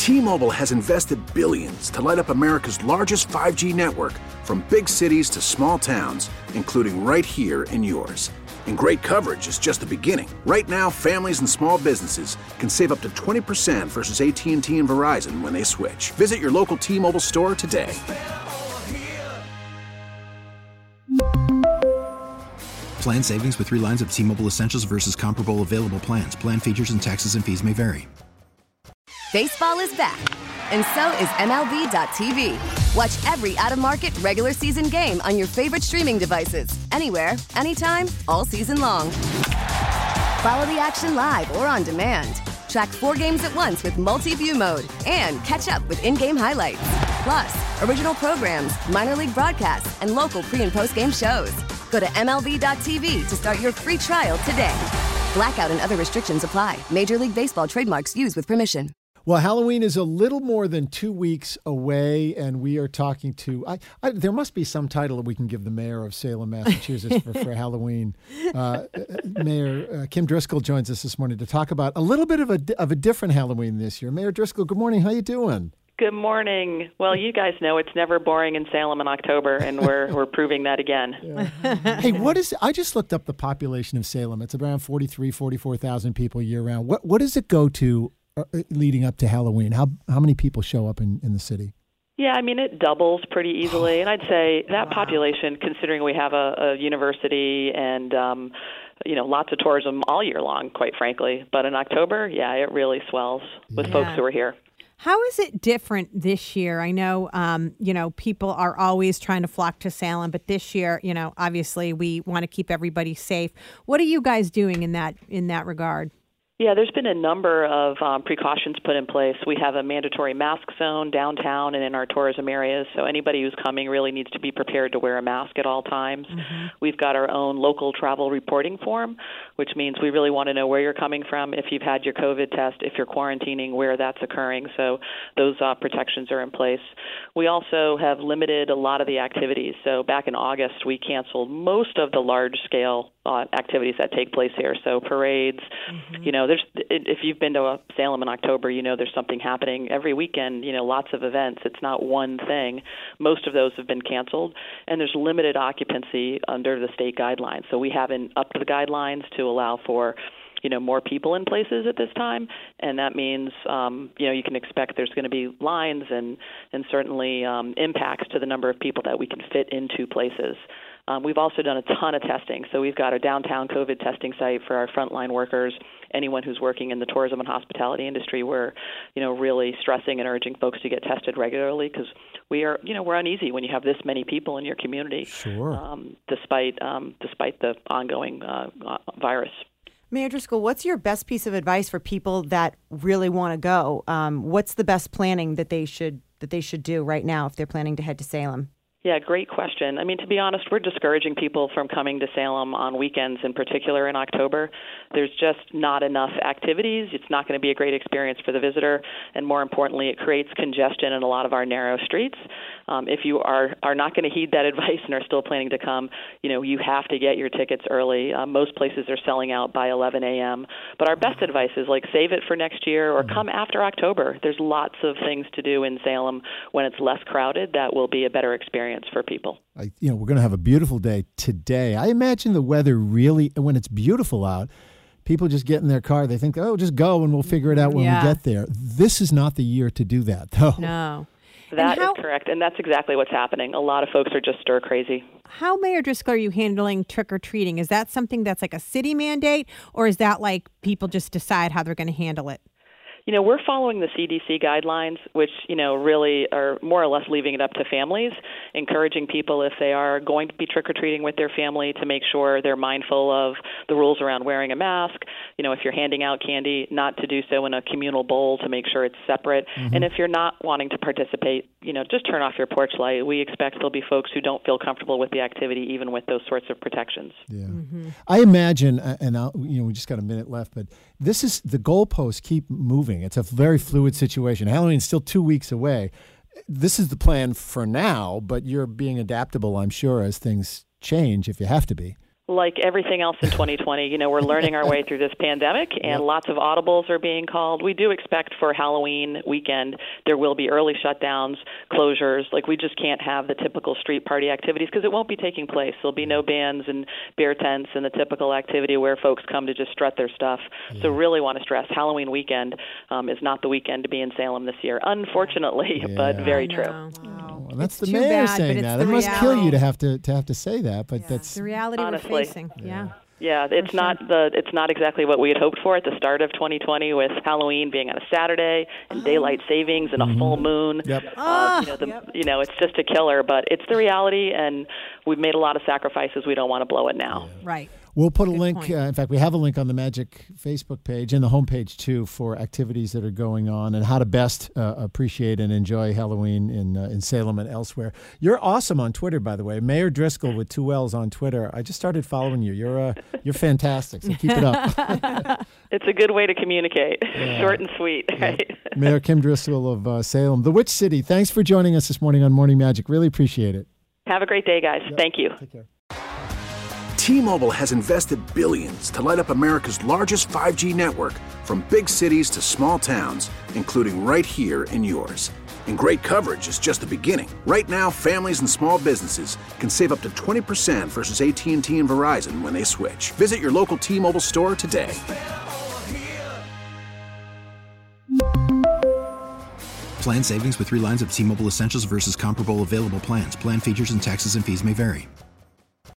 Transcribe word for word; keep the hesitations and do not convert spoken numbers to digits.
T-Mobile has invested billions to light up America's largest five G network, from big cities to small towns, including right here in yours. And great coverage is just the beginning. Right now, families and small businesses can save up to twenty percent versus A T and T and Verizon when they switch. Visit your local T-Mobile store today. Plan savings with three lines of T-Mobile Essentials versus comparable available plans. Plan features and taxes and fees may vary. Baseball is back, and so is M L B dot T V. Watch every out-of-market regular season game on your favorite streaming devices, anywhere, anytime, all season long. Follow the action live or on demand. Track four games at once with multi-view mode and catch up with in-game highlights. Plus, original programs, minor league broadcasts, and local pre- and post-game shows. Go to M L B dot T V to start your free trial today. Blackout and other restrictions apply. Major League Baseball trademarks used with permission. Well, Halloween is a little more than two weeks away, and we are talking to, I, I, there must be some title that we can give the mayor of Salem, Massachusetts for, for Halloween. Uh, Mayor uh, Kim Driscoll joins us this morning to talk about a little bit of a, of a different Halloween this year. Mayor Driscoll, good morning. How you doing? Good morning. Well, you guys know it's never boring in Salem in October, and we're we're proving that again. Yeah. Hey, what is, I just looked up the population of Salem. It's around forty-three, forty-four thousand people year round. What What does it go to Uh, leading up to Halloween? How how many people show up in, in the city? Yeah, I mean, it doubles pretty easily. And I'd say that wow. population, considering we have a, a university and, um, you know, lots of tourism all year long, quite frankly. But in October, yeah, it really swells with yeah. folks who are here. How is it different this year? I know, um, you know, people are always trying to flock to Salem, but this year, you know, obviously we want to keep everybody safe. What are you guys doing in that in that regard? Yeah, there's been a number of um, precautions put in place. We have a mandatory mask zone downtown and in our tourism areas, so anybody who's coming really needs to be prepared to wear a mask at all times. Mm-hmm. We've got our own local travel reporting form, which means we really want to know where you're coming from, if you've had your COVID test, if you're quarantining, where that's occurring. So those uh, protections are in place. We also have limited a lot of the activities. So back in August, we canceled most of the large-scale uh, activities that take place here. So parades, mm-hmm. you know, there's if you've been to a Salem in October, you know there's something happening every weekend, you know, lots of events. It's not one thing. Most of those have been canceled, and there's limited occupancy under the state guidelines. So we haven't upped the guidelines to allow for, you know, more people in places at this time, and that means, um, you know, you can expect there's going to be lines and, and certainly um, impacts to the number of people that we can fit into places. Um, we've also done a ton of testing. So we've got a downtown COVID testing site for our frontline workers, anyone who's working in the tourism and hospitality industry. We're, you know, really stressing and urging folks to get tested regularly because we are, you know, we're uneasy when you have this many people in your community, sure. um, despite um, despite the ongoing uh, virus. Mayor Driscoll, what's your best piece of advice for people that really want to go? Um, what's the best planning that they should that they should do right now if they're planning to head to Salem? Yeah, great question. I mean, to be honest, we're discouraging people from coming to Salem on weekends, in particular in October. There's just not enough activities. It's not going to be a great experience for the visitor, and more importantly, it creates congestion in a lot of our narrow streets. Um, if you are, are not going to heed that advice and are still planning to come, you know, you have to get your tickets early. Uh, most places are selling out by eleven a.m. But our best advice is, like, save it for next year or come after October. There's lots of things to do in Salem when it's less crowded that will be a better experience for people. I, you know, we're going to have a beautiful day today. I imagine the weather really, when it's beautiful out, people just get in their car. They think, oh, just go and we'll figure it out when yeah. we get there. This is not the year to do that, though. No. That how, is correct, and that's exactly what's happening. A lot of folks are just stir crazy. How, Mayor Driscoll, are you handling trick-or-treating? Is that something that's like a city mandate, or is that like people just decide how they're going to handle it? You know, we're following the C D C guidelines, which, you know, really are more or less leaving it up to families, encouraging people, if they are going to be trick-or-treating with their family, to make sure they're mindful of the rules around wearing a mask. You know, if you're handing out candy, not to do so in a communal bowl, to make sure it's separate. Mm-hmm. And if you're not wanting to participate, you know, just turn off your porch light. We expect there'll be folks who don't feel comfortable with the activity, even with those sorts of protections. Yeah. Mm-hmm. I imagine, and I'll, you know, we just got a minute left, but this is, the goalposts keep moving. It's a very fluid situation. Halloween's still two weeks away. This is the plan for now, but you're being adaptable, I'm sure, as things change, if you have to be. Like everything else in twenty twenty, you know, we're learning our way through this pandemic, and lots of audibles are being called. We do expect for Halloween weekend there will be early shutdowns, closures. Like, we just can't have the typical street party activities because it won't be taking place. There'll be no bands and beer tents and the typical activity where folks come to just strut their stuff. Yeah. So really want to stress Halloween weekend um, is not the weekend to be in Salem this year, unfortunately, yeah. but very true. Oh, well, that's it's the mayor bad, saying that. It must reality. kill you to have to to have to say that, but yeah. that's the reality honestly. we're facing. Yeah. yeah. Yeah, it's sure. not the it's not exactly what we had hoped for at the start of twenty twenty, with Halloween being on a Saturday and daylight savings and mm-hmm. a full moon. Yep. Uh, you know, the, yep. you know, it's just a killer, but it's the reality, and we've made a lot of sacrifices. We don't want to blow it now. Yeah. Right. We'll put a Good link. Uh, in fact, we have a link on the Magic Facebook page and the homepage, too, for activities that are going on and how to best uh, appreciate and enjoy Halloween in uh, in Salem and elsewhere. You're awesome on Twitter, by the way. Mayor Driscoll with two L's on Twitter. I just started following you. You're uh, you're fantastic, so keep it up. It's a good way to communicate. Yeah. Short and sweet. Right? Yeah. Mayor Kim Driscoll of uh, Salem, the Witch City. Thanks for joining us this morning on Morning Magic. Really appreciate it. Have a great day, guys. Yep. Thank you. Take care. T-Mobile has invested billions to light up America's largest five G network, from big cities to small towns, including right here in yours. And great coverage is just the beginning. Right now, families and small businesses can save up to twenty percent versus A T and T and Verizon when they switch. Visit your local T-Mobile store today. Plan savings with three lines of T-Mobile Essentials versus comparable available plans. Plan features and taxes and fees may vary.